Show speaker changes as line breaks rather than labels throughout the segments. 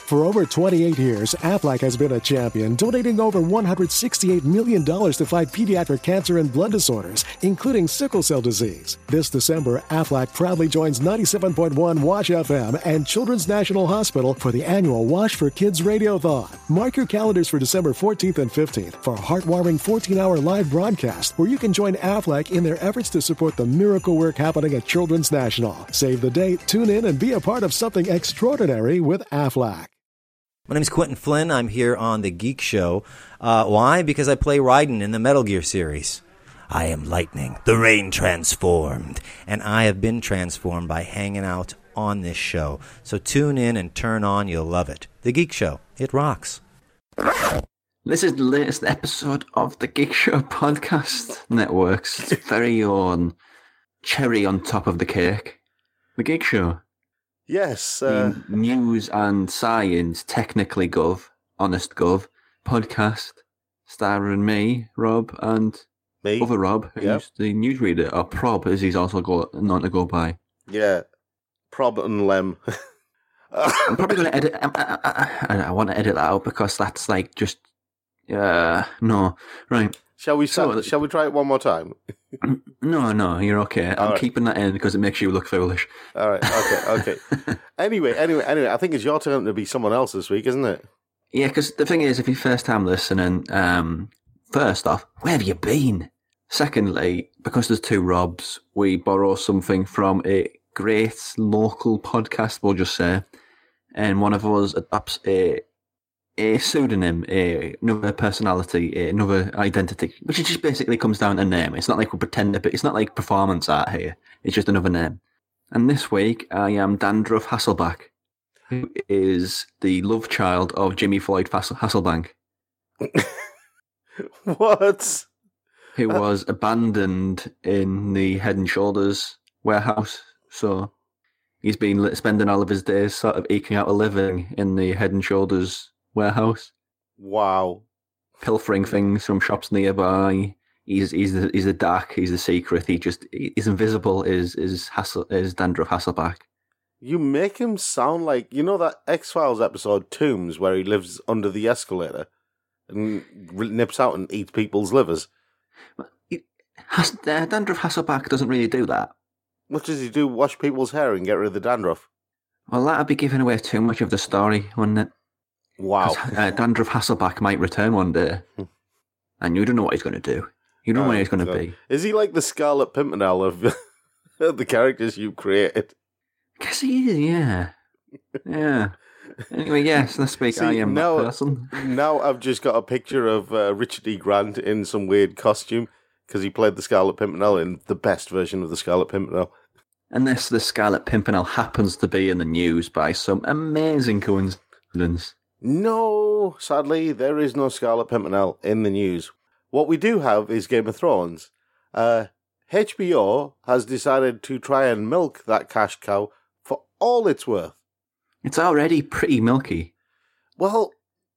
For over 28 years, Aflac has been a champion, donating over $168 million to fight pediatric cancer and blood disorders, including sickle cell disease. This December, Aflac proudly joins 97.1 Wash FM and Children's National Hospital for the annual Wash for Kids Radiothon. Mark your calendars for December 14th and 15th for a heartwarming 14-hour live broadcast where you can join Aflac in their efforts to support the miracle work happening at Children's National. Save the date, tune in, and be a part of something extraordinary with Aflac.
My name's Quentin Flynn. I'm here on The Geek Show. Why? Because I play Raiden in the Metal Gear series. I am lightning, the rain transformed. And I have been transformed by hanging out on this show. So tune in and turn on. You'll love it. The Geek Show. It rocks.
This is the latest episode of The Geek Show podcast network's very own cherry on top of the cake. The Geek Show.
Yes.
The news and science, technically gov, honest gov, podcast, starring me, Rob, and other Rob, who's the newsreader, or Prob, as he's also known to go by.
Yeah, Prob and Lem.
I'm probably going to edit, I want to edit that out because that's like just, no, right.
Shall we try it one more time?
No, you're okay. I'm keeping that in because it makes you look foolish.
All right, okay. Anyway, I think it's your turn to be someone else this week, isn't it?
Yeah, because the thing is, if you're first time listening, first off, where have you been? Secondly, because there's two Robs, we borrow something from a great local podcast, we'll just say, and one of us adopts a pseudonym, another personality, another identity, which just basically comes down to name. It's not like we pretend to be, it's not like performance art here. It's just another name. And this week, I am Dandruff Hasselback, who is the love child of Jimmy Floyd Hasselbank.
What?
Who was abandoned in the Head and Shoulders warehouse. So he's been spending all of his days sort of eking out a living in the Head and Shoulders warehouse.
Wow.
Pilfering things from shops nearby. He's the dark, he's the secret. He's invisible is Dandruff Hasselback.
You make him sound like, you know that X-Files episode Tombs where he lives under the escalator and nips out and eats people's livers?
Dandruff Hasselback doesn't really do that.
What does he do? Wash people's hair and get rid of the dandruff?
Well, that'd be giving away too much of the story, wouldn't it?
Wow.
Dandruff Hasselback might return one day, and you don't know what he's going to do. You don't know where he's going to be.
Is he like the Scarlet Pimpernel of the characters you created?
I guess he is, yeah. Yeah. Anyway, yes, this week I am that person.
Now I've just got a picture of Richard E. Grant in some weird costume because he played the Scarlet Pimpernel in the best version of the Scarlet Pimpernel.
And the Scarlet Pimpernel happens to be in the news by some amazing coincidence.
No, sadly, there is no Scarlet Pimpernel in the news. What we do have is Game of Thrones. HBO has decided to try and milk that cash cow for all it's worth.
It's already pretty milky.
Well,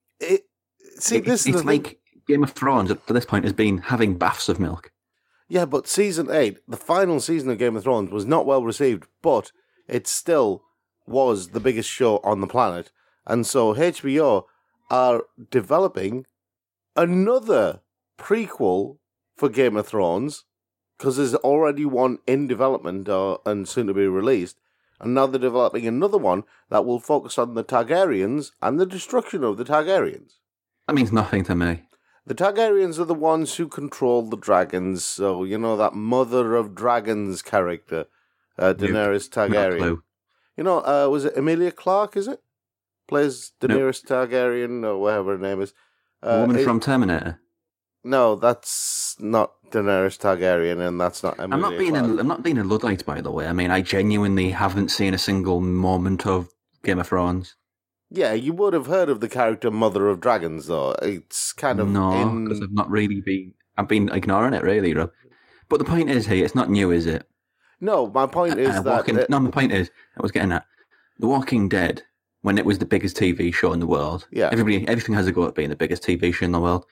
it's
like Game of Thrones up to this point has been having baths of milk.
Yeah, but Season 8, the final season of Game of Thrones, was not well received, but it still was the biggest show on the planet. And so HBO are developing another prequel for Game of Thrones, because there's already one in development and soon to be released. And now they're developing another one that will focus on the Targaryens and the destruction of the Targaryens.
That means nothing to me.
The Targaryens are the ones who control the dragons. So, you know, that Mother of Dragons character, Daenerys Targaryen. You know, was it Emilia Clarke, is it? Plays Daenerys Targaryen, or whatever her name is.
The woman from Terminator?
No, that's not Daenerys Targaryen, and that's not Emilia Clarke.
I'm not being a Luddite, by the way. I mean, I genuinely haven't seen a single moment of Game of Thrones.
Yeah, you would have heard of the character Mother of Dragons, though. It's kind of...
No, because I've not really been... I've been ignoring it, really, Rob. But the point is here, it's not new, is it?
No, my point is that...
my point is, I was getting at, The Walking Dead, when it was the biggest TV show in the world, everything has a go at being the biggest TV show in the world.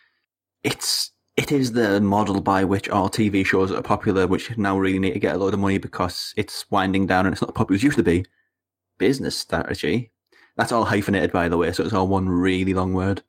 It is the model by which all TV shows are popular, which now really need to get a load of money because it's winding down and it's not popular as it used to be. Business strategy. That's all hyphenated, by the way, so it's all one really long word.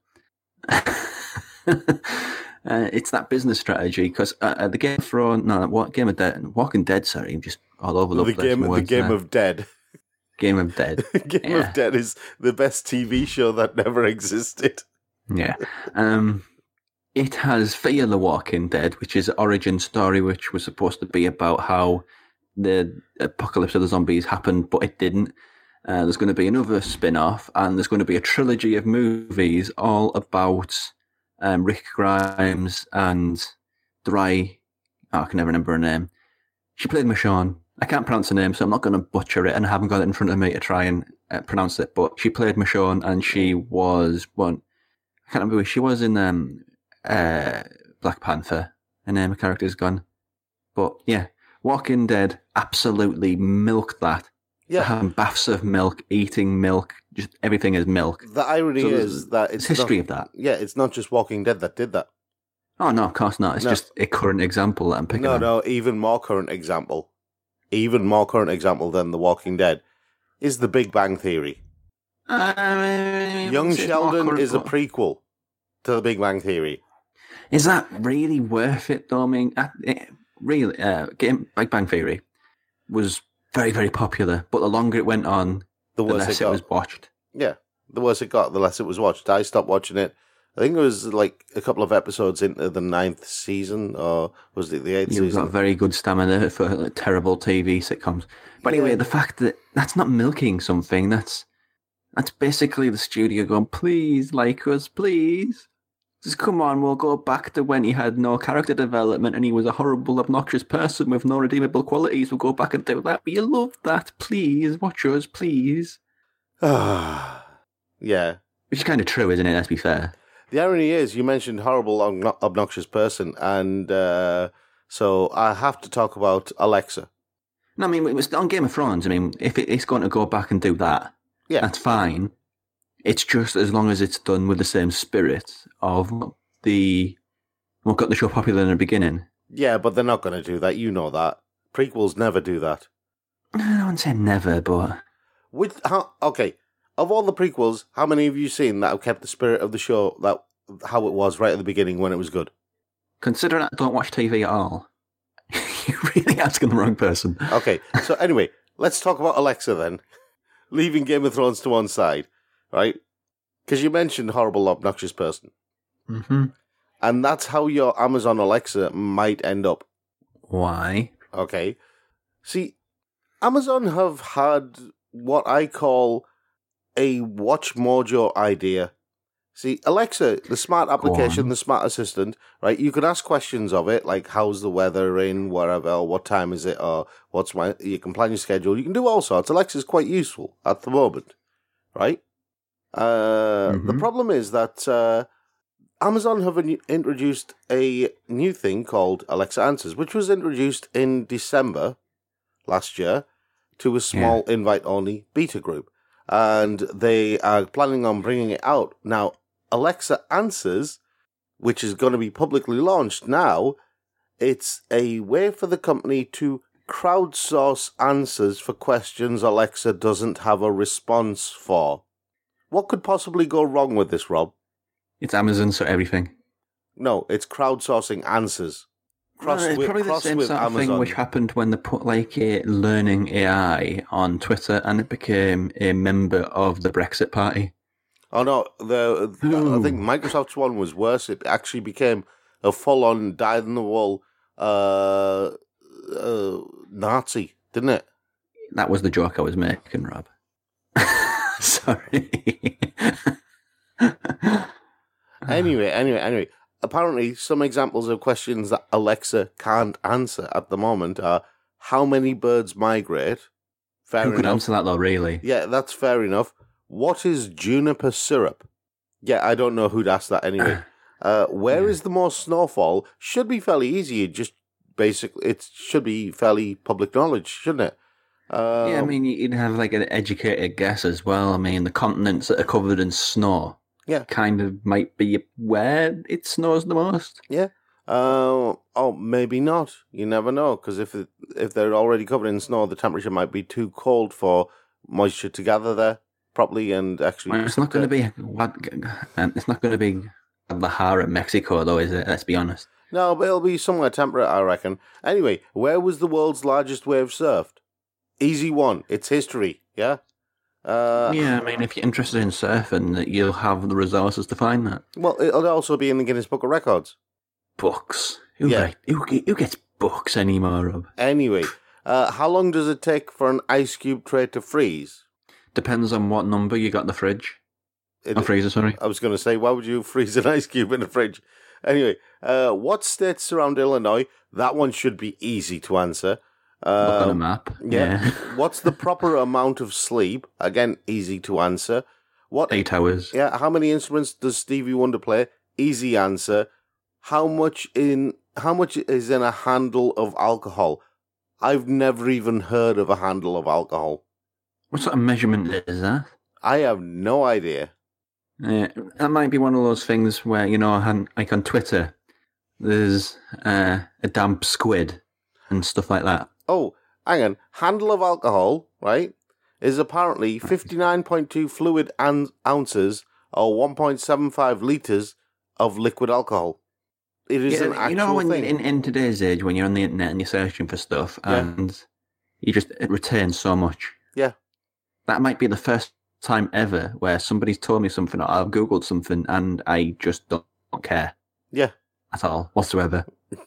It's that business strategy, because the Game of Thrones, Walking Dead, sorry, I'm just all over the place.
The Game of Dead.
Game of Dead.
Game of Dead is the best TV show that never existed.
Yeah. It has Fear the Walking Dead, which is an origin story, which was supposed to be about how the apocalypse of the zombies happened, but it didn't. There's going to be another spin-off, and there's going to be a trilogy of movies all about Rick Grimes and I can never remember her name. She played Michonne. I can't pronounce her name, so I'm not going to butcher it, and I haven't got it in front of me to try and pronounce it, but she played Michonne, and she was one. I can't remember. She was in Black Panther. Her name, her character's gone. But yeah, Walking Dead absolutely milked that.
Yeah.
Having baths of milk, eating milk, just everything is milk.
The irony is that it's
history
not,
of that.
Yeah, it's not just Walking Dead that did that.
Oh, no, of course not. It's just a current example that I'm picking on.
No, even more current example. Even more current example than The Walking Dead is The Big Bang Theory. Young Sheldon is a prequel to The Big Bang Theory.
Is that really worth it, though? I mean, really, Big Bang Theory was very, very popular, but the longer it went on, the less it was watched.
Yeah, the worse it got, the less it was watched. I stopped watching it. I think it was like a couple of episodes into the 9th season, or was it the 8th season?
You've got very good stamina for terrible TV sitcoms. But anyway, the fact that that's not milking something, that's basically the studio going, please like us, please. Just come on, we'll go back to when he had no character development and he was a horrible, obnoxious person with no redeemable qualities. We'll go back and do that. But you love that, please. Watch us, please.
Yeah.
Which is kind of true, isn't it? Let's be fair.
The irony is, you mentioned horrible, obnoxious person, and so I have to talk about Alexa.
No, I mean, it was on Game of Thrones. I mean, if it's going to go back and do that, that's fine. It's just as long as it's done with the same spirit of what got the show popular in the beginning.
Yeah, but they're not going to do that. You know that. Prequels never do that.
I wouldn't say never, but...
Okay, of all the prequels, how many have you seen that have kept the spirit of the show, how it was right at the beginning when it was good?
Considering I don't watch TV at all, you're really asking the wrong person.
Okay, so anyway, let's talk about Alexa then. Leaving Game of Thrones to one side. Right? Because you mentioned horrible, obnoxious person.
Mm-hmm.
And that's how your Amazon Alexa might end up.
Why?
Okay. See, Amazon have had what I call a Watch Mojo idea. See, Alexa, the smart application, the smart assistant, right? You can ask questions of it, like how's the weather in wherever, or what time is it, or you can plan your schedule. You can do all sorts. Alexa's quite useful at the moment, right? The problem is that Amazon have introduced a new thing called Alexa Answers, which was introduced in December last year to a small invite-only beta group. And they are planning on bringing it out. Now, Alexa Answers, which is going to be publicly launched now, it's a way for the company to crowdsource answers for questions Alexa doesn't have a response for. What could possibly go wrong with this, Rob?
It's Amazon, so everything.
No, it's crowdsourcing answers.
It's probably the same sort of thing which happened when they put like a learning AI on Twitter and it became a member of the Brexit Party.
Oh no, I think Microsoft's one was worse. It actually became a full-on dyed-in-the-wool Nazi, didn't it?
That was the joke I was making, Rob. Sorry.
Anyway. Apparently, some examples of questions that Alexa can't answer at the moment are how many birds migrate? Fair enough.
Who could answer that though, really?
Yeah, that's fair enough. What is juniper syrup? Yeah, I don't know who'd ask that anyway. Where is the most snowfall? Should be fairly easy. Just basically, it should be fairly public knowledge, shouldn't it?
Yeah, I mean, you'd have like an educated guess as well. I mean, the continents that are covered in snow kind of might be where it snows the most.
Yeah. Oh, maybe not. You never know, because if they're already covered in snow, the temperature might be too cold for moisture to gather there. properly and actually.
Well, it's not going to be it's not going to be Guadalajara, Mexico, though, is it? Let's be honest.
No, but it'll be somewhere temperate, I reckon. Anyway, where was the world's largest wave surfed? Easy one. It's history. Yeah.
Yeah, I mean, if you're interested in surfing, you'll have the resources to find that.
Well, it'll also be in the Guinness Book of Records.
Books.
Yeah.
Who gets books anymore, Rob?
Anyway, how long does it take for an ice cube tray to freeze?
Depends on what number you got in the fridge. Freezer, sorry.
I was going to say, why would you freeze an ice cube in the fridge? Anyway, what states surround Illinois? That one should be easy to answer.
Look on a map. Yeah.
What's the proper amount of sleep? Again, easy to answer.
8 hours.
Yeah. How many instruments does Stevie Wonder play? Easy answer. How much is in a handle of alcohol? I've never even heard of a handle of alcohol.
What sort of measurement is that?
I have no idea.
That might be one of those things where, like on Twitter, there's a damp squid and stuff like that.
Oh, hang on. Handle of alcohol, right, is apparently 59.2 fluid ounces or 1.75 litres of liquid alcohol. It is an actual thing.
In today's age, when you're on the internet and you're searching for stuff, and it retains so much.
Yeah. That
might be the first time ever where somebody's told me something or I've Googled something and I just don't care.
Yeah.
At all, whatsoever.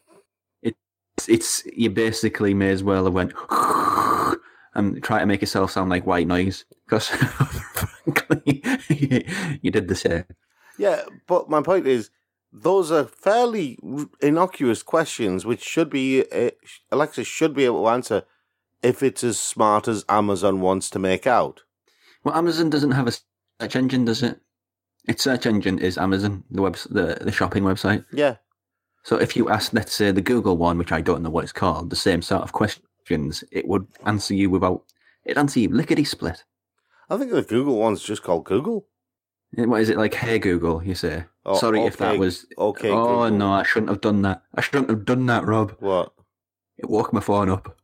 It's you basically may as well have went and try to make yourself sound like white noise because frankly you did the same.
Yeah, but my point is those are fairly innocuous questions which should be Alexa should be able to answer if it's as smart as Amazon wants to make out.
Well, Amazon doesn't have a search engine, does it? Its search engine is Amazon, the shopping website.
Yeah.
So if you ask, let's say, the Google one, which I don't know what it's called, the same sort of questions, it would answer you lickety-split.
I think the Google one's just called Google.
What is it, like, hey Google, you say?
Oh,
Sorry
okay,
if that was...
Okay,
Oh,
Google.
No, I shouldn't have done that. Rob.
What?
It woke my phone up.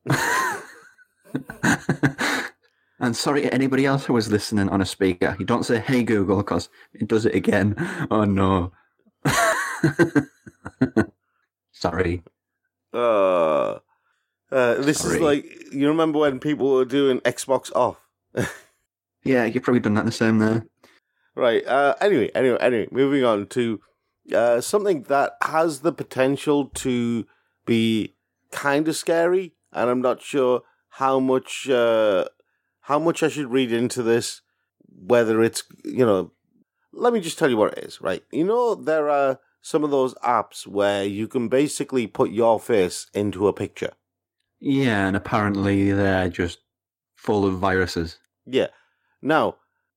And sorry to anybody else who was listening on a speaker. You don't say, hey Google, because it does it again. Oh, no. Sorry.
This is like, you remember when people were doing Xbox off?
Yeah, you've probably done that the same there.
Right. Anyway, moving on to something that has the potential to be kind of scary, and I'm not sure how much I should read into this, whether it's, let me just tell you what it is, right? There are some of those apps where you can basically put your face into a picture.
Yeah, and apparently they're just full of viruses.
Yeah. Now,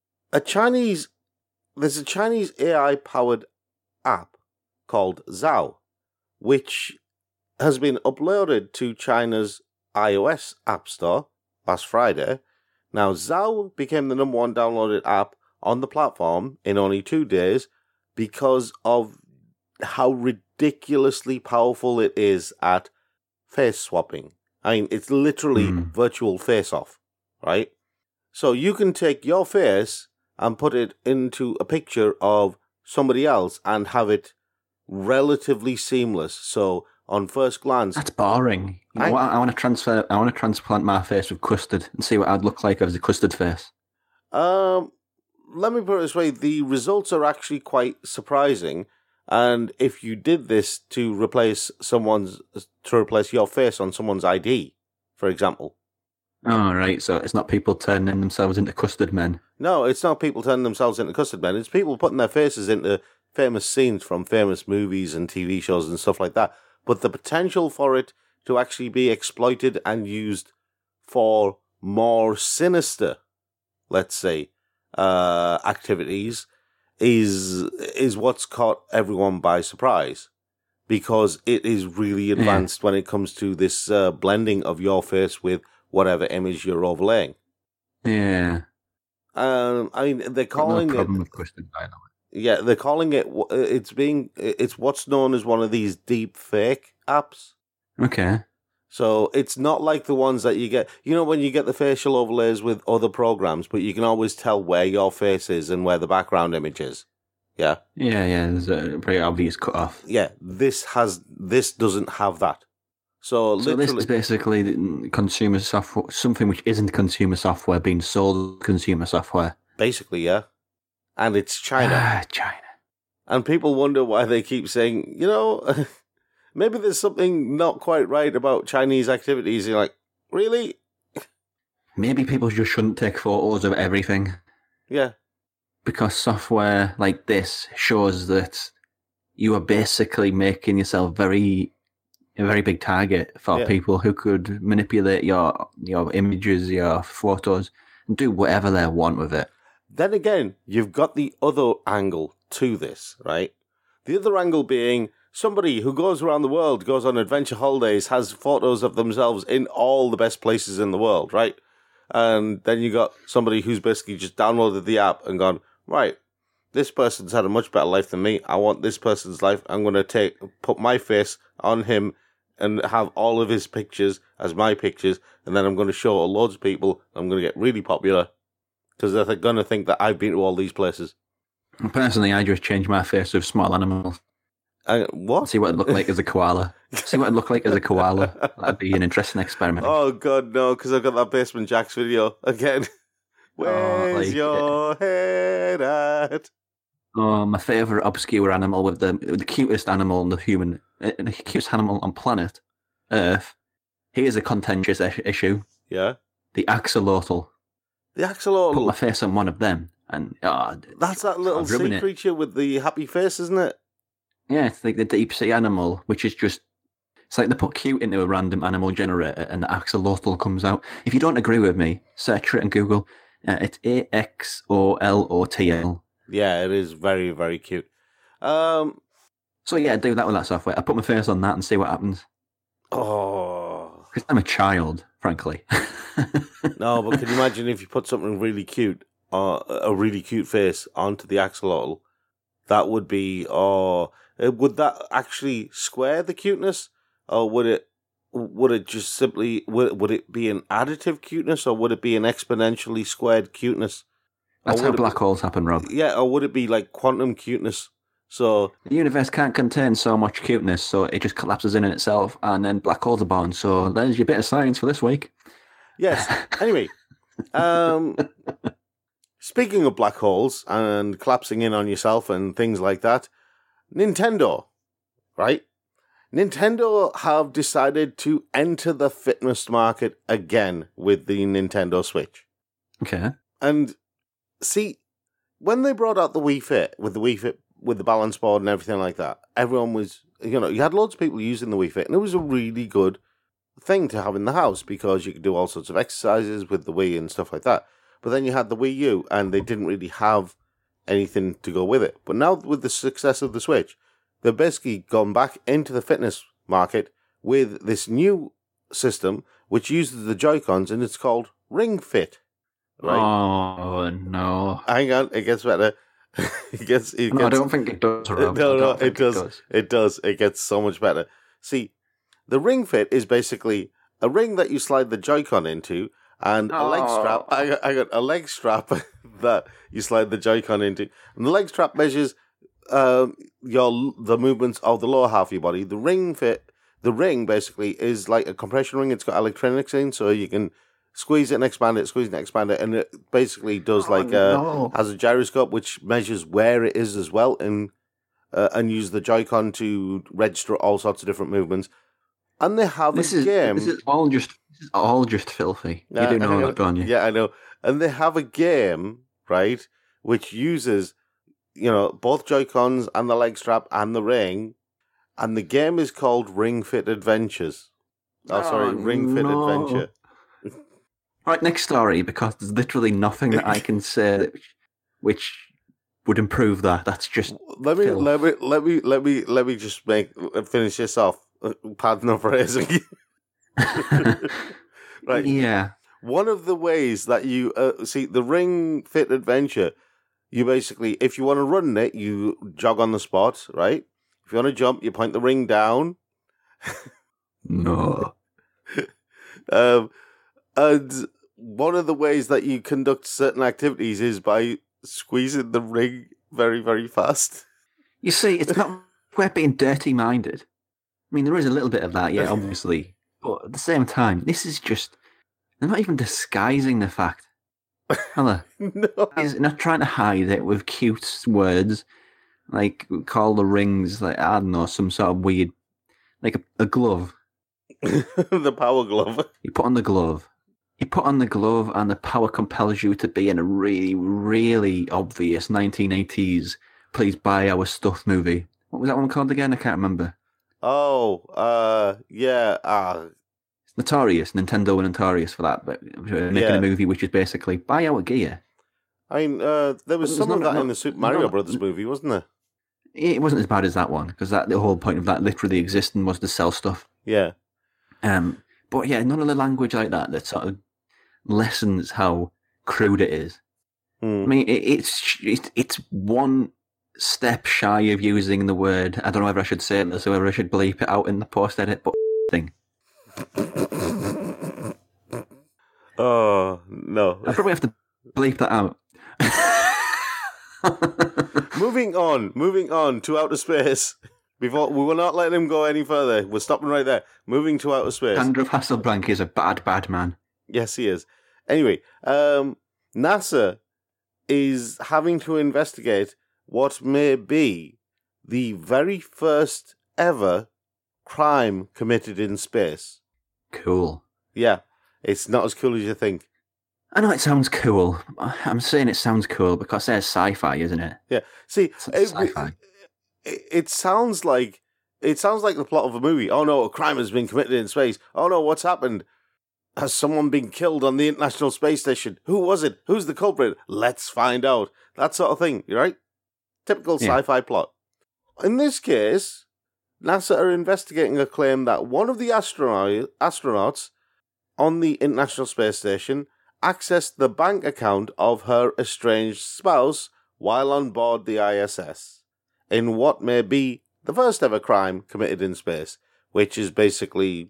there's a Chinese AI-powered app called Zao, which has been uploaded to China's iOS App Store last Friday. Now, Zao became the number one downloaded app on the platform in only 2 days because of how ridiculously powerful it is at face swapping. I mean, it's literally virtual face-off, right? So you can take your face and put it into a picture of somebody else and have it relatively seamless. So on first glance...
That's boring. I want to transplant my face with custard and see what I'd look like as a custard face.
Let me put it this way. The results are actually quite surprising. And if you did this to replace your face on someone's ID, for example.
Oh, right. So it's not people turning themselves into custard men.
No, it's not people turning themselves into custard men. It's people putting their faces into famous scenes from famous movies and TV shows and stuff like that. But the potential for it to actually be exploited and used for more sinister, let's say, activities is what's caught everyone by surprise, because it is really advanced when it comes to this blending of your face with whatever image you're overlaying.
Yeah.
I mean, they're calling
no problem with custard, by the way.
Yeah, they're calling it. It's what's known as one of these deep fake apps.
Okay.
So it's not like the ones that you get, when you get the facial overlays with other programs, but you can always tell where your face is and where the background image is. Yeah?
Yeah, there's a pretty obvious cut-off.
Yeah, this doesn't have that. So literally,
this is basically consumer software, something which isn't consumer software being sold consumer software.
Basically, yeah. And it's China.
China.
And people wonder why they keep saying, maybe there's something not quite right about Chinese activities. You're like, really?
Maybe people just shouldn't take photos of everything.
Yeah.
Because software like this shows that you are basically making yourself a very big target for people who could manipulate your images, your photos, and do whatever they want with it.
Then again, you've got the other angle to this, right? The other angle being somebody who goes around the world, goes on adventure holidays, has photos of themselves in all the best places in the world, right? And then you got somebody who's basically just downloaded the app and gone, right, this person's had a much better life than me. I want this person's life. I'm going to put my face on him and have all of his pictures as my pictures. And then I'm going to show loads of people. I'm going to get really popular because they're going to think that I've been to all these places.
Personally, I just change my face with small animals.
What?
See what it'd look like as a koala. That'd be an interesting experiment.
Oh, God, no, because I've got that Basement Jacks video again. Where's your head at?
Oh, my favourite obscure animal with the cutest animal on the cutest animal on planet Earth. Here's a contentious issue.
Yeah?
The axolotl.
The axolotl?
Put my face on one of them. And
that's that little sea creature with the happy face, isn't it?
Yeah, it's like the deep sea animal, which is just... It's like they put cute into a random animal generator and the axolotl comes out. If you don't agree with me, search it on Google. It's AXOLOTL.
Yeah, it is very, very cute.
So yeah, do that with that software. I put my face on that and see what happens.
Oh.
Because I'm a child, frankly.
No, but can you imagine if you put something really cute, a really cute face onto the axolotl? That would be, would that actually square the cuteness? Or would it just simply, would it be an additive cuteness, or would it be an exponentially squared cuteness?
That's how black holes happen, Rob.
Yeah, or would it be like quantum cuteness? So
the universe can't contain so much cuteness, so it just collapses in itself, and then black holes are born. So there's your bit of science for this week.
Yes. Anyway, speaking of black holes and collapsing in on yourself and things like that, Nintendo, right? Nintendo have decided to enter the fitness market again with the Nintendo Switch.
Okay.
And see, when they brought out the Wii Fit, with the balance board and everything like that, everyone was, you had loads of people using the Wii Fit, and it was a really good thing to have in the house because you could do all sorts of exercises with the Wii and stuff like that. But then you had the Wii U, and they didn't really have anything to go with it. But now with the success of the Switch, they've basically gone back into the fitness market with this new system which uses the Joy-Cons, and it's called Ring Fit. Right?
Oh, no.
Hang on, it gets better.
No, I don't think it does, Rob.
No, it does. It does. It gets so much better. See, the Ring Fit is basically a ring that you slide the Joy-Con into, and a leg strap. I got a leg strap that you slide the Joy-Con into, and the leg strap measures the movements of the lower half of your body. The ring basically is like a compression ring. It's got electronics in, so you can squeeze it and expand it, and it basically does has a gyroscope which measures where it is as well, and use the Joy-Con to register all sorts of different movements. And they have a game.
This is all just filthy. You do know that, don't you?
Yeah, I know. And they have a game, right, which uses, both Joy-Cons and the leg strap and the ring, and the game is called Ring Fit Adventures. Ring Fit Adventure.
Right, next story, because there's literally nothing that I can say which would improve that. That's just
let me just finish this off. Pardon the phrasing. Right.
Yeah.
One of the ways that you see the Ring Fit Adventure, you basically, if you want to run it, you jog on the spot, right? If you want to jump, you point the ring down.
No.
And one of the ways that you conduct certain activities is by squeezing the ring very, very fast.
You see, it's not we're being dirty-minded. I mean, there is a little bit of that, yeah, obviously. But at the same time, this is just... They're not even disguising the fact. Are they?
No.
They're not trying to hide it with cute words. Like, call the rings, like, I don't know, some sort of weird... Like a glove.
The power glove.
You put on the glove. You put on the glove and the power compels you to be in a really, really obvious 1980s please buy our stuff movie. What was that one called again? I can't remember.
Oh, yeah.
It's notorious. Nintendo were notorious for that, but making a movie which is basically buy our gear.
I mean, there was some of that in the Super Mario Brothers movie, wasn't there?
It wasn't as bad as that one, because the whole point of that literally existing was to sell stuff.
Yeah.
But yeah, none of the language like that sort of lessens how crude it is. I mean, it's one step shy of using the word, I don't know whether I should say this or whether I should bleep it out in the post-edit, but thing.
Oh, no.
I probably have to bleep that out.
Moving on to outer space. Before we will not let him go any further. We're stopping right there. Moving to outer space.
Andrew Hasselbank is a bad man.
Yes, he is. Anyway, NASA is having to investigate what may be the very first ever crime committed in space.
Cool.
Yeah, it's not as cool as you think.
I know it sounds cool. I'm saying it sounds cool because there's sci-fi, isn't it?
Yeah. See,
sci-fi.
It sounds like the plot of a movie. Oh no, a crime has been committed in space. Oh no, what's happened? Has someone been killed on the International Space Station? Who was it? Who's the culprit? Let's find out. That sort of thing, right? Typical sci-fi plot. In this case, NASA are investigating a claim that one of the astronauts on the International Space Station accessed the bank account of her estranged spouse while on board the ISS in what may be the first ever crime committed in space, which is basically,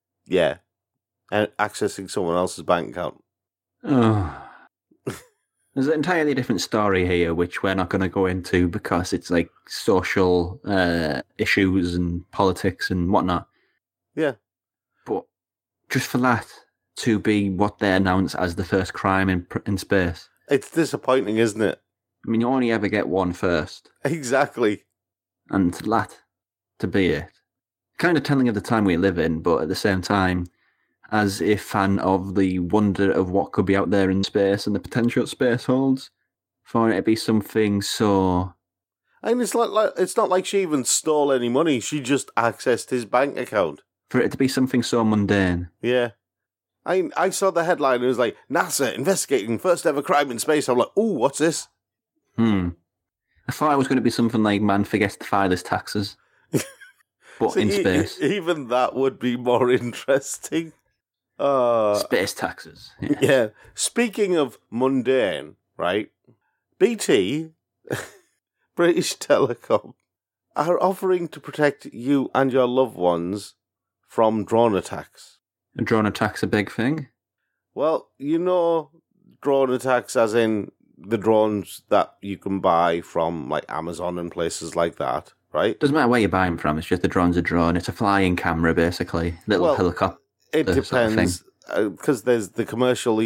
accessing someone else's bank account.
Oh. There's an entirely different story here, which we're not going to go into because it's like social issues and politics and whatnot.
Yeah.
But just for that to be what they announce as the first crime in space.
It's disappointing, isn't it?
I mean, you only ever get one first.
Exactly.
And that to be it. Kind of telling of the time we live in, but at the same time, as a fan of the wonder of what could be out there in space and the potential space holds, for it to be something so...
I mean, it's not like she even stole any money. She just accessed his bank account.
For it to be something so mundane.
Yeah. I saw the headline and it was like, NASA investigating first ever crime in space. I'm like, ooh, what's this?
I thought it was going to be something like man forgets to file his taxes. But
See,
in space.
Even that would be more interesting.
Space taxes.
Yeah. Speaking of mundane, right? BT, British Telecom, are offering to protect you and your loved ones from drone attacks.
A drone attack's a big thing?
Well, you know drone attacks as in the drones that you can buy from like Amazon and places like that, right?
Doesn't matter where you buy them from, it's just the drone's a drone. It's a flying camera, basically. Little helicopter.
It depends, because there's the commercial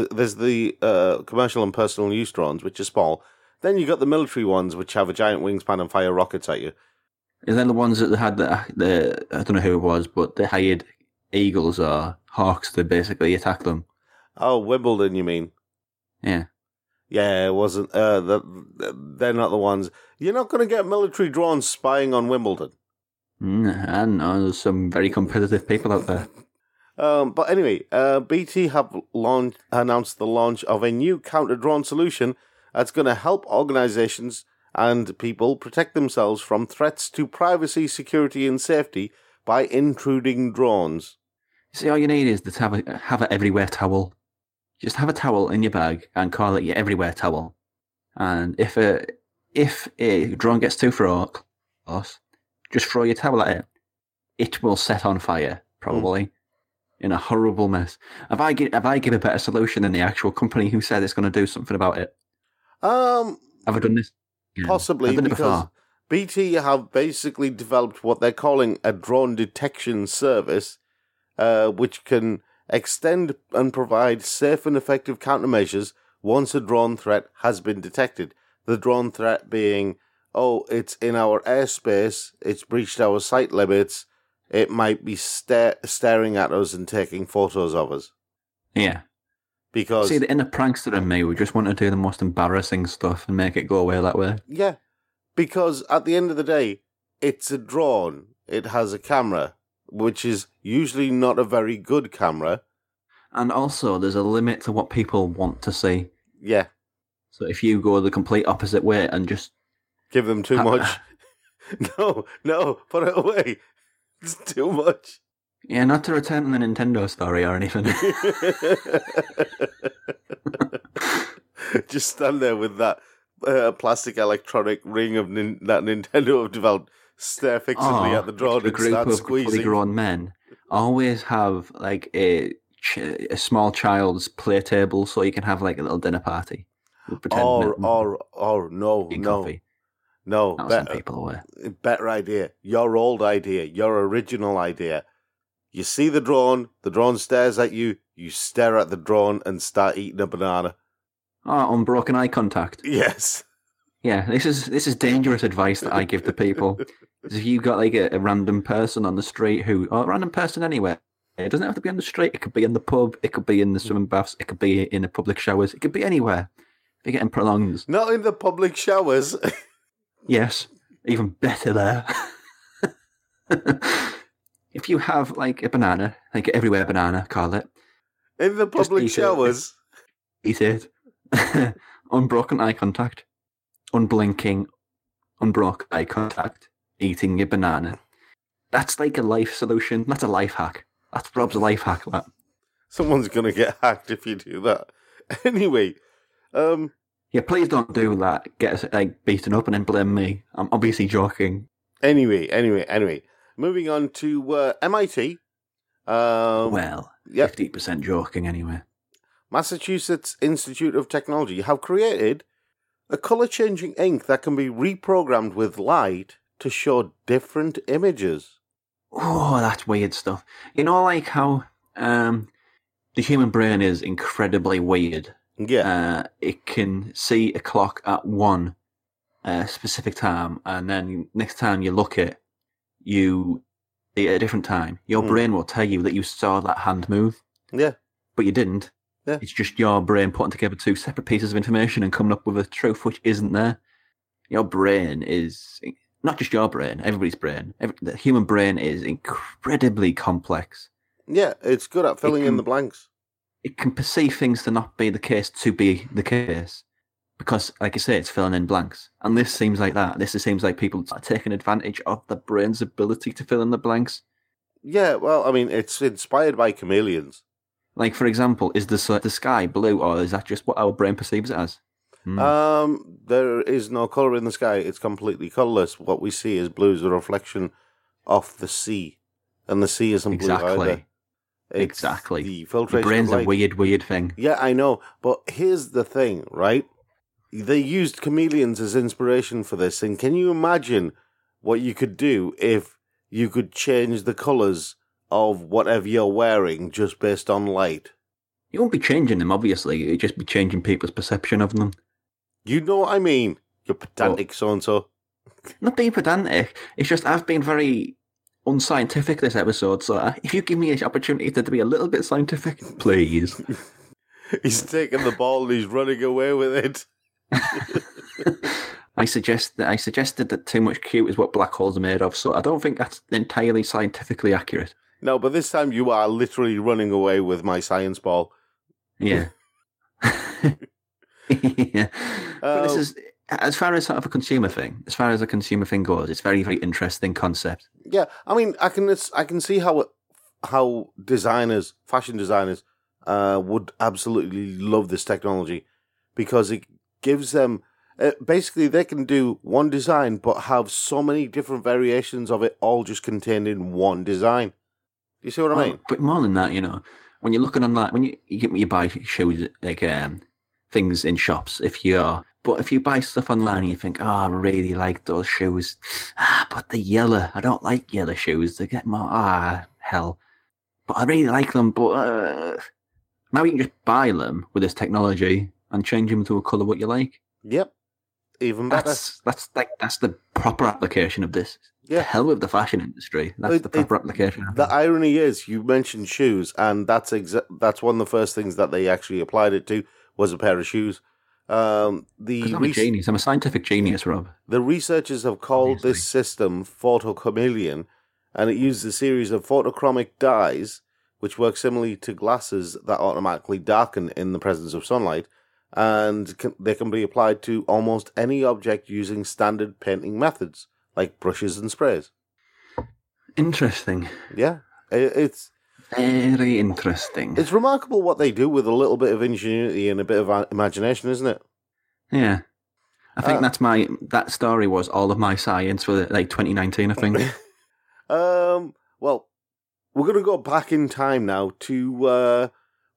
and personal use drones, which are small. Then you got the military ones, which have a giant wingspan and fire rockets at you.
Is that the ones that had the I don't know who it was, but they hired eagles or hawks to basically attack them?
Oh, Wimbledon, you mean?
Yeah.
Yeah, it wasn't. They're not the ones. You're not going to get military drones spying on Wimbledon.
I don't know. There's some very competitive people out there.
But anyway, BT have announced the launch of a new counter-drone solution that's going to help organizations and people protect themselves from threats to privacy, security, and safety by intruding drones.
See, all you need is to have an everywhere towel. Just have a towel in your bag and call it your everywhere towel. And if a drone gets too close, just throw your towel at it. It will set on fire, probably. in a horrible mess. Have I give a better solution than the actual company who said it's going to do something about it? Have I done this? Yeah.
Possibly,
I've done it
because
before.
BT have basically developed what they're calling a drone detection service, which can extend and provide safe and effective countermeasures once a drone threat has been detected. The drone threat being, it's in our airspace, it's breached our site limits, it might be staring at us and taking photos of us.
Yeah.
Because
See, the inner prankster in me, we just want to do the most embarrassing stuff and make it go away that way.
Yeah, because at the end of the day, it's a drone. It has a camera, which is usually not a very good camera.
And also, there's a limit to what people want to see.
Yeah.
So if you go the complete opposite way and just...
Give them too much. No, put it away. It's too much.
Yeah, not to return to the Nintendo story or anything.
Just stand there with that plastic electronic ring of that Nintendo have developed, stare fixedly at the drone and start squeezing.
A group of fully grown men always have like a small child's play table so you can have like a little dinner party.
No.
Coffee.
No,
That'll send people away.
Better idea. Your old idea. Your original idea. You see the drone stares at you, you stare at the drone and start eating a banana.
Oh, unbroken eye contact.
Yes.
Yeah, this is dangerous advice that I give to people. If you've got like a random person on the street or a random person anywhere, it doesn't have to be on the street, it could be in the pub, it could be in the swimming baths, it could be in the public showers, it could be anywhere. If you're getting prolonged.
Not in the public showers.
Yes, even better there. If you have like a banana, like everywhere banana, call it.
In the public showers.
Eat it. Unbroken eye contact. Unblinking, unbroken eye contact. Eating your banana. That's like a life solution. That's a life hack. That's Rob's life hack. That.
Someone's going to get hacked if you do that. Anyway.
Yeah, please don't do that. Get us like beaten up and then blame me. I'm obviously joking.
Anyway. Moving on to MIT.
Well, 50% joking anyway.
Massachusetts Institute of Technology have created a colour-changing ink that can be reprogrammed with light to show different images.
Oh, that's weird stuff. You know, like how the human brain is incredibly weird.
Yeah.
It can see a clock at one specific time, and then next time you look at a different time, your brain will tell you that you saw that hand move.
Yeah.
But you didn't.
Yeah.
It's just your brain putting together two separate pieces of information and coming up with a truth which isn't there. Your brain is, not just your brain, everybody's brain. The human brain is incredibly complex.
Yeah, it's good at filling in the blanks.
It can perceive things to not be the case to be the case. Because, like I say, it's filling in blanks. And this seems like that. This seems like people are taking advantage of the brain's ability to fill in the blanks.
Yeah, well, I mean, it's inspired by chameleons.
Like, for example, is the sky blue, or is that just what our brain perceives it as?
There is no colour in the sky. It's completely colourless. What we see is blue is a reflection of the sea. And the sea isn't blue either.
Exactly.
The filtration
the brain's
of light.
a weird thing.
Yeah, I know. But here's the thing, right? They used chameleons as inspiration for this. And can you imagine what you could do if you could change the colours of whatever you're wearing just based on light?
You won't be changing them, obviously. You'd just be changing people's perception of them.
You know what I mean? You're pedantic so-and-so.
Not being pedantic. It's just I've been very unscientific this episode, so if you give me an opportunity to be a little bit scientific, please.
He's taking the ball and he's running away with it.
I suggested that too much cute is what black holes are made of, so I don't think that's entirely scientifically accurate.
No, but this time you are literally running away with my science ball.
Yeah. Yeah. But this is, as far as sort of a consumer thing goes, it's a very, very interesting concept.
Yeah, I mean, I can see how designers, fashion designers, would absolutely love this technology, because it gives them basically they can do one design but have so many different variations of it all just contained in one design. You see what I mean?
But more than that, when you're looking online, when you buy shoes, like things in shops, if you buy stuff online and you think, oh, I really like those shoes, but they're yellow. I don't like yellow shoes. They get more, hell. But I really like them, but now you can just buy them with this technology and change them to a colour what you like.
Yep. Even better.
That's the proper application of this.
Yeah.
To hell with the fashion industry. That's the proper application.
The irony is, you mentioned shoes, and that's one of the first things that they actually applied it to was a pair of shoes. I'm a genius.
I'm a scientific genius, Rob.
The researchers have called this system Photochameleon, and it uses a series of photochromic dyes, which work similarly to glasses that automatically darken in the presence of sunlight, and they can be applied to almost any object using standard painting methods, like brushes and sprays.
Interesting.
Yeah, it's
very interesting.
It's remarkable what they do with a little bit of ingenuity and a bit of imagination, isn't it?
Yeah. I think that story was all of my science for 2019, I think.
Well, we're going to go back in time now to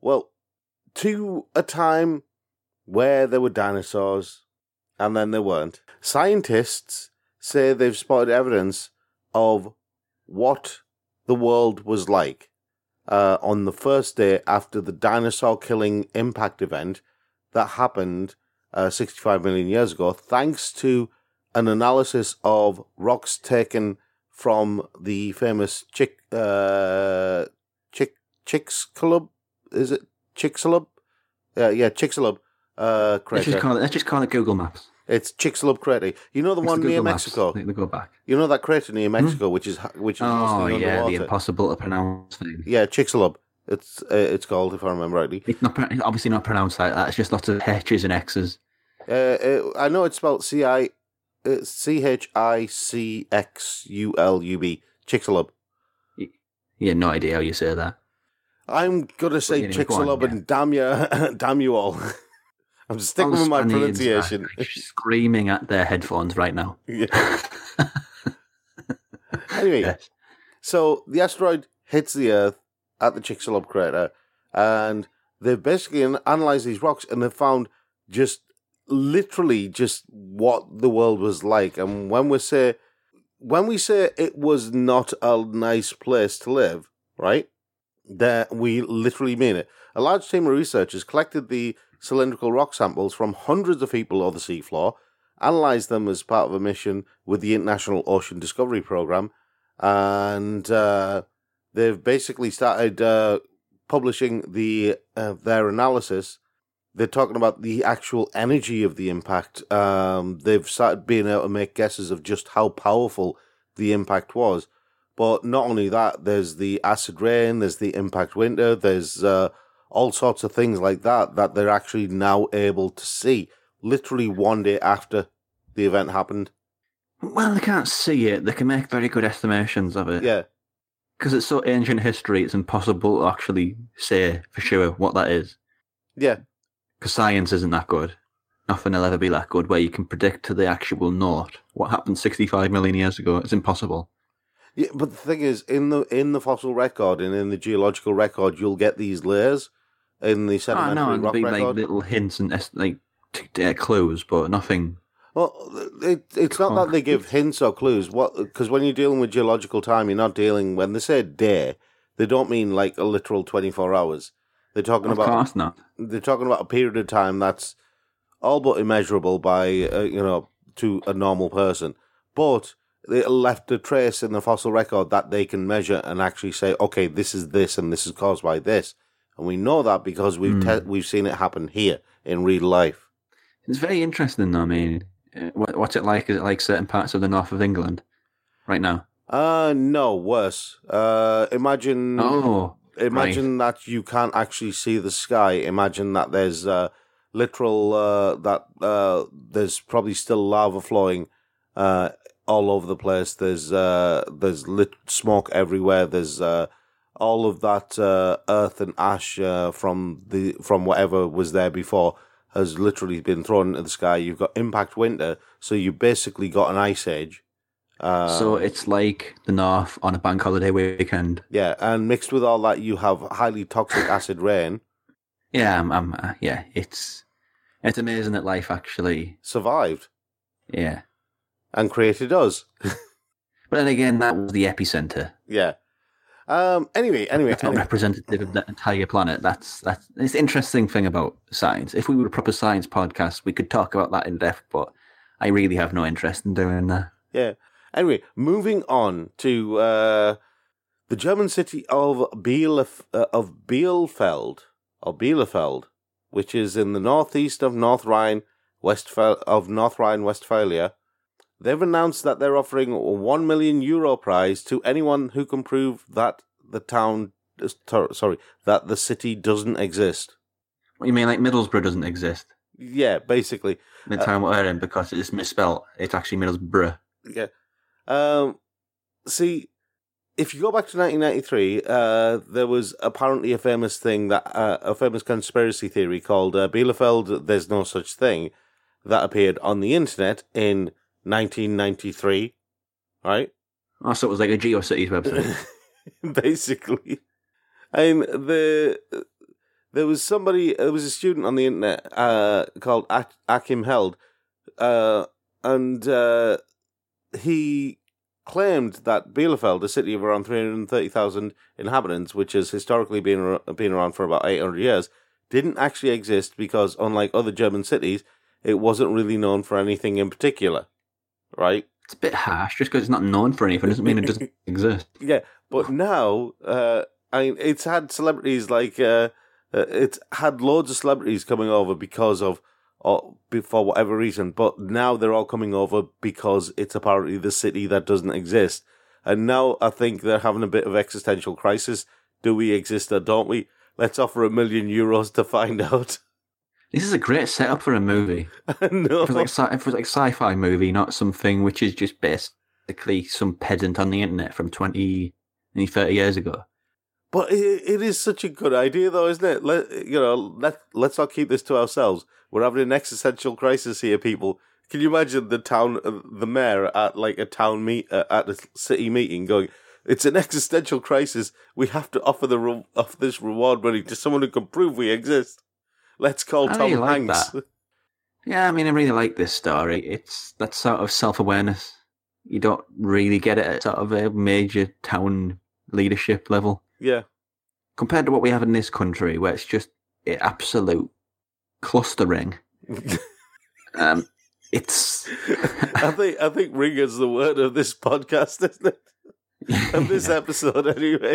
a time where there were dinosaurs and then there weren't. Scientists say they've spotted evidence of what the world was like on the first day after the dinosaur-killing impact event that happened 65 million years ago, thanks to an analysis of rocks taken from the famous Chicxulub. Is it Chicxulub? Yeah, Chicxulub crater.
Let's just call it Google Maps.
It's Chicxulub crater. You know the one near Mexico?
They go back.
You know that crater near Mexico, which is
oh yeah, the impossible to pronounce thing.
Yeah, Chicxulub. It's called, if I remember rightly.
It's obviously not pronounced like that. It's just lots of H's and X's.
I know it's spelled Chixulub. Chicxulub.
Yeah, no idea how you say that.
I'm gonna say Chicxulub, and damn you all. I'm sticking with my pronunciation.
Screaming at their headphones right now.
Yeah. Anyway, yes. So the asteroid hits the Earth at the Chicxulub crater, and they've basically analysed these rocks, and they've found literally just what the world was like. And when we say it was not a nice place to live, right? That we literally mean it. A large team of researchers collected the cylindrical rock samples from hundreds of people on the seafloor, analysed them as part of a mission with the International Ocean Discovery Programme, and they've basically started publishing their analysis. They're talking about the actual energy of the impact. They've started being able to make guesses of just how powerful the impact was. But not only that, there's the acid rain, there's the impact winter, there's all sorts of things like that they're actually now able to see, literally one day after the event happened.
Well, they can't see it. They can make very good estimations of it.
Yeah.
Because it's so ancient history, it's impossible to actually say for sure what that is.
Yeah.
Because science isn't that good. Nothing will ever be that good where you can predict to the actual naught what happened 65 million years ago. It's impossible.
Yeah, but the thing is, in the fossil record and in the geological record, you'll get these layers in the sedimentary rock record.
Like little hints and clues, but nothing.
Well, it's not that they give hints or clues. Because when you're dealing with geological time, you're not dealing. When they say day, they don't mean like a literal 24 hours. They're talking about.
Of course not.
They're talking about a period of time that's all but immeasurable by to a normal person, but they left a trace in the fossil record that they can measure and actually say, okay, this is this and this is caused by this. And we know that because we've seen it happen here in real life.
It's very interesting, though. I mean, what's it like? Is it like certain parts of the north of England right now?
No, worse. Imagine that you can't actually see the sky. Imagine that there's there's probably still lava flowing all over the place. There's lit smoke everywhere. There's all of that earth and ash from whatever was there before has literally been thrown into the sky. You've got impact winter, so you basically got an ice age,
So it's like the North on a bank holiday weekend.
Yeah, and mixed with all that, you have highly toxic acid rain.
Yeah, yeah. It's amazing that life actually
survived.
Yeah,
and created us.
But then again, that was the epicenter.
Yeah. Anyway,
that's not representative of the entire planet. That's it's the interesting thing about science. If we were a proper science podcast, we could talk about that in depth. But I really have no interest in doing that.
Yeah. Anyway, moving on to the German city of Bielefeld, which is in the northeast of North Rhine-Westphalia. They've announced that they're offering a €1 million prize to anyone who can prove that that the city doesn't exist.
What you mean, like Middlesbrough doesn't exist?
Yeah, basically.
The town we're in, because it's misspelled, it's actually Middlesbrough.
Yeah. See, if you go back to 1993, there was apparently a famous conspiracy theory called Bielefeld, There's No Such Thing, that appeared on the internet in 1993, right?
Oh, so it was like a GeoCities website.
Basically. And there was a student on the internet called Achim Held, and he claimed that Bielefeld, a city of around 330,000 inhabitants, which has historically been around for about 800 years, didn't actually exist because, unlike other German cities, it wasn't really known for anything in particular, right?
It's a bit harsh. Just because it's not known for anything doesn't mean it doesn't exist.
Yeah, but now, it's had celebrities like, it's had loads of celebrities coming over for whatever reason, but now they're all coming over because it's apparently the city that doesn't exist. And now I think they're having a bit of existential crisis. Do we exist or don't we? Let's offer €1 million to find out.
This is a great setup for a movie.
No.
If it was like a sci-fi movie, not something which is just basically some pedant on the internet from 20, 30 years ago.
But it is such a good idea, though, isn't it? Let's not keep this to ourselves. We're having an existential crisis here, people. Can you imagine the mayor at like a at a city meeting going, "It's an existential crisis. We have to offer this reward money to someone who can prove we exist. Let's call Tom Hanks."
That. Yeah, I mean, I really like this story. It's that sort of self-awareness. You don't really get it at sort of a major town leadership level.
Yeah.
Compared to what we have in this country, where it's just an absolute clustering. It's.
I think "ring" is the word of this podcast, isn't it? Of this episode, anyway.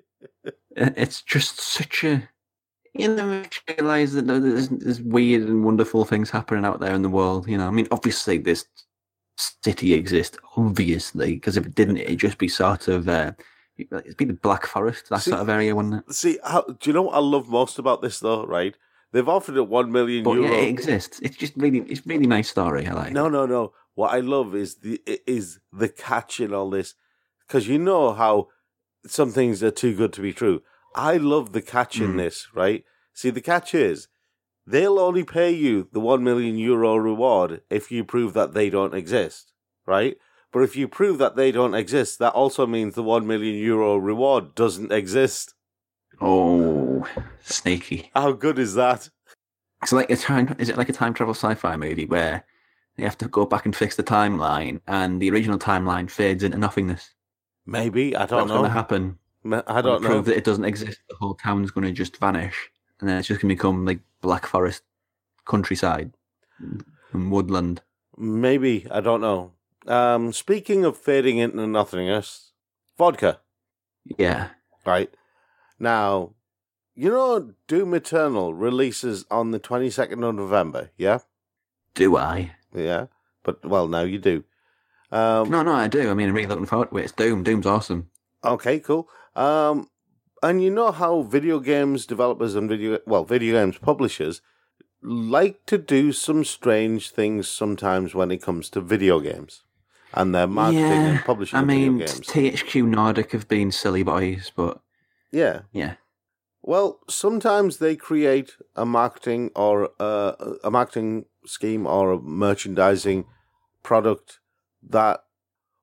It's just such a. You never realise that there's weird and wonderful things happening out there in the world. You know, I mean, obviously this city exists, obviously, because if it didn't, it'd just be sort of. It'd be the Black Forest, that sort of area, wouldn't it?
See, do you know what I love most about this, though, right? They've offered it €1 million.
But yeah, it exists. It's just it's really nice story. I like.
No. What I love is the catch in all this, because you know how some things are too good to be true. I love the catch in this, right? See, the catch is they'll only pay you the €1 million reward if you prove that they don't exist, right? But if you prove that they don't exist, that also means the €1 million reward doesn't exist.
Oh, sneaky!
How good is that?
So, is it like a time travel sci-fi movie where they have to go back and fix the timeline, and the original timeline fades into nothingness?
Maybe, I don't know.
What's going to happen?
I don't know.
Prove that it doesn't exist. The whole town's going to just vanish, and then it's just going to become like Black Forest countryside and woodland.
Maybe, I don't know. Speaking of fading into nothingness, vodka.
Yeah.
Right. Now, you know Doom Eternal releases on the 22nd of November, yeah?
Do I?
Yeah. But, well, now you do.
No, I do. I mean, I'm really looking forward to it. It's Doom. Doom's awesome.
Okay, cool. And you know how video games developers and video games publishers like to do some strange things sometimes when it comes to video games and their marketing and publishing of video games.
THQ Nordic have been silly boys, but
yeah. Well, sometimes they create a marketing or a marketing scheme or a merchandising product that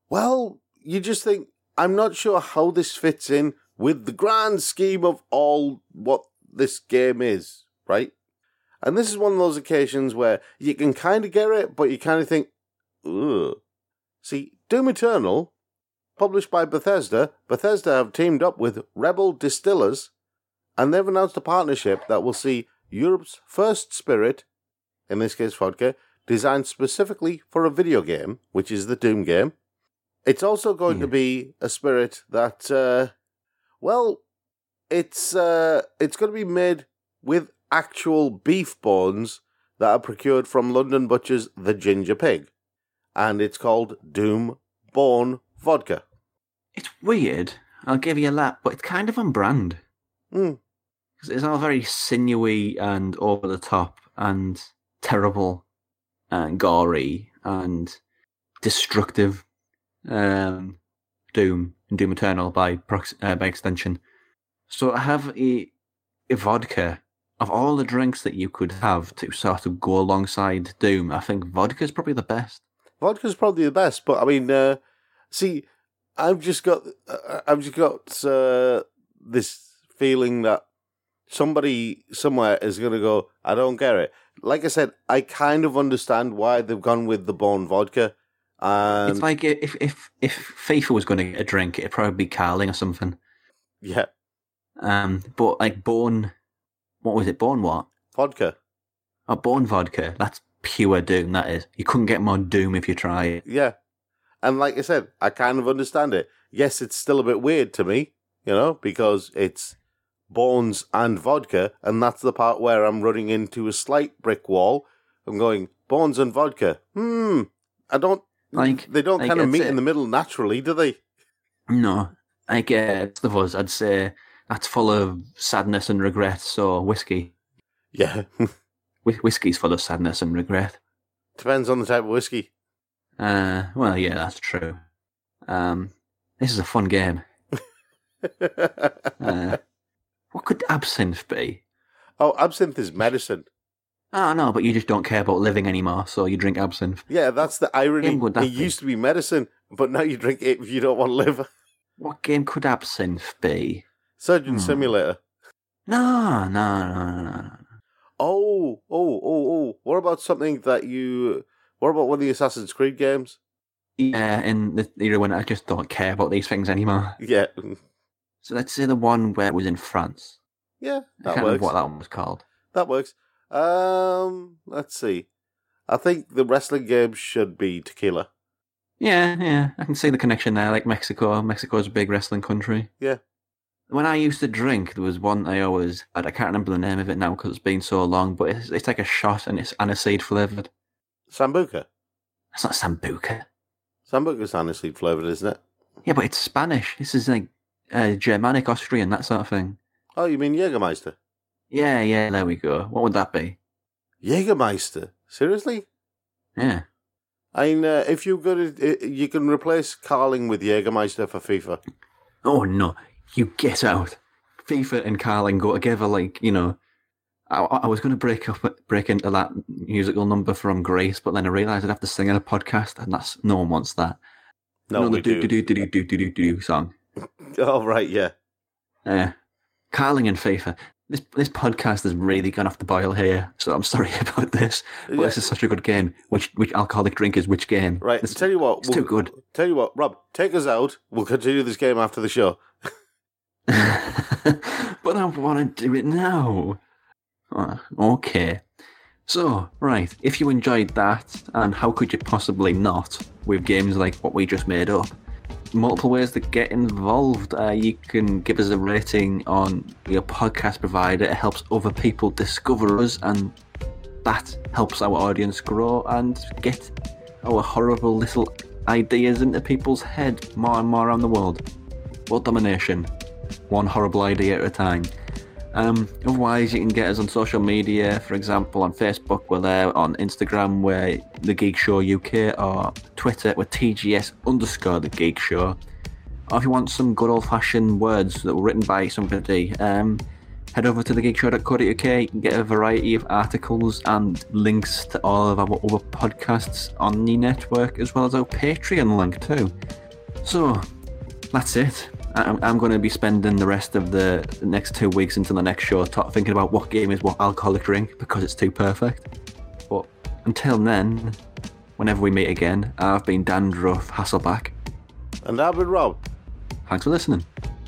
well, you just think, I'm not sure how this fits in with the grand scheme of all what this game is, right? And this is one of those occasions where you can kind of get it, but you kind of think, ugh. See, Doom Eternal, published by Bethesda have teamed up with Rebel Distillers, and they've announced a partnership that will see Europe's first spirit, in this case vodka, designed specifically for a video game, which is the Doom game. It's also going to be a spirit that, it's going to be made with actual beef bones that are procured from London butcher's The Ginger Pig. And it's called Doom Bone Vodka.
It's weird, I'll give you that, but it's kind of on brand. It's all very sinewy and over the top and terrible and gory and destructive. Doom and Doom Eternal by extension. So I have a vodka. Of all the drinks that you could have to sort of go alongside Doom, I think vodka is probably the best.
Vodka's probably the best, but I mean, see, I've just got this feeling that somebody somewhere is going to go, I don't get it. Like I said, I kind of understand why they've gone with the Bone Vodka.
It's like if FIFA was going to get a drink, it'd probably be Carling or something.
Yeah.
But like Bone, what was it? Bone what?
Vodka.
Oh, Bone Vodka. That's pure Doom, that is. You couldn't get more Doom if you tried.
Yeah. And like I said, I kind of understand it. Yes, it's still a bit weird to me, because it's bones and vodka, and that's the part where I'm running into a slight brick wall. I'm going, bones and vodka. I don't... they don't kind of meet in the middle naturally, do they?
No. Of us, I'd say that's full of sadness and regret, so whiskey.
Yeah.
Whiskey's full of sadness and regret.
Depends on the type of whiskey.
Well, yeah, that's true. This is a fun game. What could absinthe be?
Oh, absinthe is medicine.
Oh, no, but you just don't care about living anymore, so you drink absinthe.
Yeah, that's the irony. It used to be medicine, but now you drink it if you don't want to live.
What game could absinthe be?
Surgeon Simulator.
No.
Oh. What about something that what about one of the Assassin's Creed games?
Yeah, in the era when I just don't care about these things anymore.
Yeah.
So let's say the one where it was in France.
Yeah, that
I can't
works.
remember what that one was called.
That works. Let's see. I think the wrestling game should be Tequila.
Yeah. I can see the connection there, like Mexico. Mexico's a big wrestling country.
Yeah.
When I used to drink, there was one I always had. I can't remember the name of it now because it's been so long, but it's like a shot and it's aniseed flavoured.
Sambuca?
It's not Sambuca.
Sambuca's aniseed flavoured, isn't it?
Yeah, but it's Spanish. This is like Germanic, Austrian, that sort of thing.
Oh, you mean Jägermeister?
Yeah, there we go. What would that be?
Jägermeister? Seriously?
Yeah.
I mean, if you're good at, you can replace Carling with Jägermeister for FIFA.
Oh, no. You get out. FIFA and Carling go together like, I was going to break into that musical number from Grease, but then I realised I'd have to sing in a podcast, and no one wants that.
No, we do.
Do song.
Oh, right, yeah.
Carling and FIFA. This podcast has really gone off the boil here, so I'm sorry about this. But This is such a good game. Which alcoholic drink is which game?
Right, tell you what.
It's too good.
Tell you what, Rob, take us out. We'll continue this game after the show.
But I want to do it now. Okay. So, right, if you enjoyed that, and how could you possibly not with games like what we just made up, multiple ways to get involved. You can give us a rating on your podcast provider. It helps other people discover us, and that helps our audience grow and get our horrible little ideas into people's head more and more around the world. World domination. One horrible idea at a time. Otherwise, you can get us on social media. For example, on Facebook, we're there. On Instagram, we're The Geek Show UK. Or Twitter, we're TGS_The Geek Show. Or if you want some good old-fashioned words that were written by somebody, head over to thegeekshow.co.uk. You can get a variety of articles and links to all of our other podcasts on the network, as well as our Patreon link too. So, that's it. I'm going to be spending the rest of the next 2 weeks until the next show thinking about what game is what alcoholic drink because it's too perfect. But until then, whenever we meet again, I've been Dandruff Hasselback.
And I've been Rob.
Thanks for listening.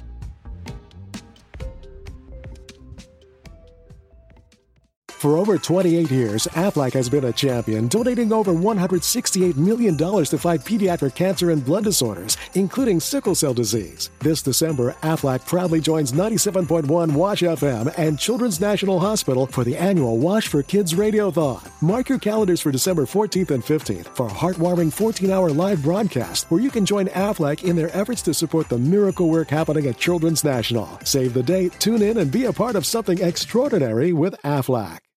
For over 28 years, Aflac has been a champion, donating over $168 million to fight pediatric cancer and blood disorders, including sickle cell disease. This December, Aflac proudly joins 97.1 Wash FM and Children's National Hospital for the annual Wash for Kids Radiothon. Mark your calendars for December 14th and 15th for a heartwarming 14-hour live broadcast where you can join Aflac in their efforts to support the miracle work happening at Children's National. Save the date, tune in, and be a part of something extraordinary with Aflac.